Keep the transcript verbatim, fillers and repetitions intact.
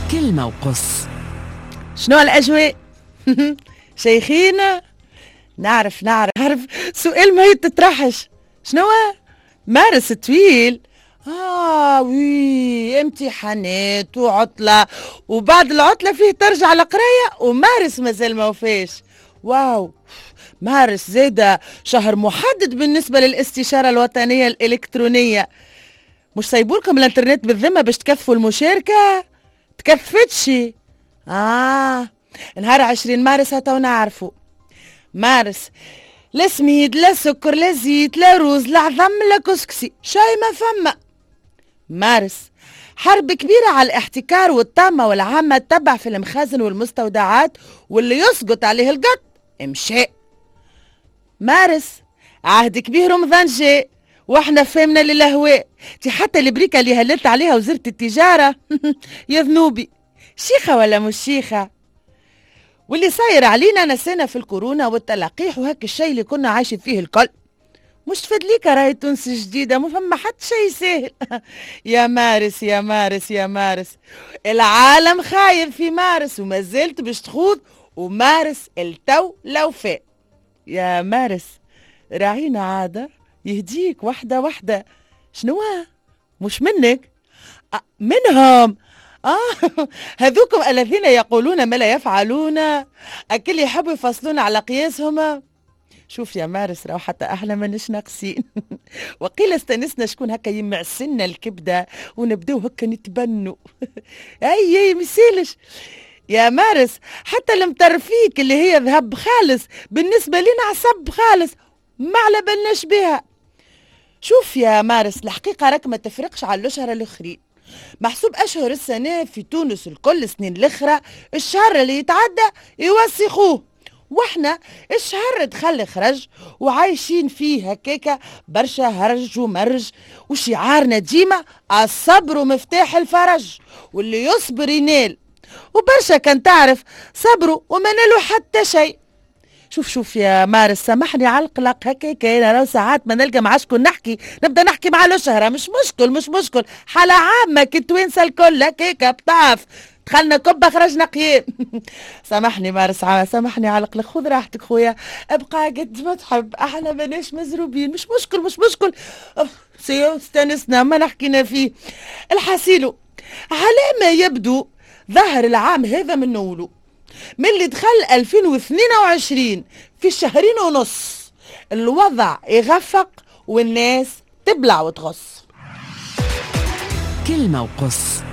كلمة وقص. شنو الأجواء؟ شيخينا؟ نعرف نعرف نعرف سؤال ما يتطرحش. شنو مارس طويل؟ آه وي امتحانات وعطلة، وبعد العطلة فيه ترجع القراية، ومارس مازال ما وفاش. واو، مارس زادة شهر محدد بالنسبة للاستشارة الوطنية الإلكترونية. مش سايبولكم الانترنت بالذمة باش تكثفوا المشاركة؟ تكثفتش. آه نهار عشرين مارس هتو نعرفوا. مارس لا سميد لا سكر لا زيت لا روز لا عظم لا كسكسي، شاي ما فما. مارس حرب كبيرة على الاحتكار والطامة والعامة تبع في المخازن والمستودعات، واللي يسقط عليه القط امشي. مارس عهد كبير رمضان جاء واحنا فهمنا للهواء، تي حتى البريكة اللي هللت عليها وزارة التجارة يا ذنوبي، شيخة ولا مش شيخة؟ واللي صاير علينا نسينا في الكورونا والتلقيح وهك الشيء اللي كنا عايشين فيه الكل. مش تفدليك راهي تونس جديدة، ما فما حتى شيء سهل. يا مارس يا مارس يا مارس، العالم خايف في مارس وما زلت باش تخوض، ومارس التو لو فاء. يا مارس راعينا عادة يهديك وحدة وحدة. شنو مش منك؟ أه منهم. آه هذوكم الذين يقولون ما لا يفعلون، أكل يحبوا يفصلون على قياسهم. شوف يا مارس راهو حتى احنا ماناش ناقصين. وقيل استنسنا شكون هكا يمع سنة الكبدة ونبداو هكا نتبنوا. اي اي مسيلش يا مارس، حتى المترفيك اللي هي ذهب خالص بالنسبة لنا عصب خالص، ما على بالناش بها. شوف يا مارس الحقيقة راك ما تفرقش على الاشهر الاخرين. محسوب اشهر السنة في تونس الكل سنين الاخرى الشهر اللي يتعدى يوسخوه، واحنا الشهر دخل خرج وعايشين فيه هكاكا برشا هرج ومرج، وشعارنا ديما الصبر ومفتاح الفرج، واللي يصبر ينال، وبرشا كان تعرف صبروا وما نالوا حتى شيء. شوف شوف يا مارس سامحني على القلق هكاكا، انا لو ساعات ما نلقى مع شكون نحكي نبدا نحكي مع الاشهره، مش مشكل مش مشكل، حالة عامة كي توانسة الكل هكاكا بطاف، دخلنا كبة خرجنا قيام. سامحني مارس، سامحني على القلق، خذ راحتك خويا، ابقى قد ما تحب، احنا ماناش مزروبين، مش مشكل مش مشكل. سيو استنسنا ما نحكينا فيه. الحاسيلو على ما يبدو ظهر العام هذا من نولو، من اللي دخل ألفين واثنين وعشرين في الشهرين ونص الوضع يغفق والناس تبلع وتغص. كلمة وقص.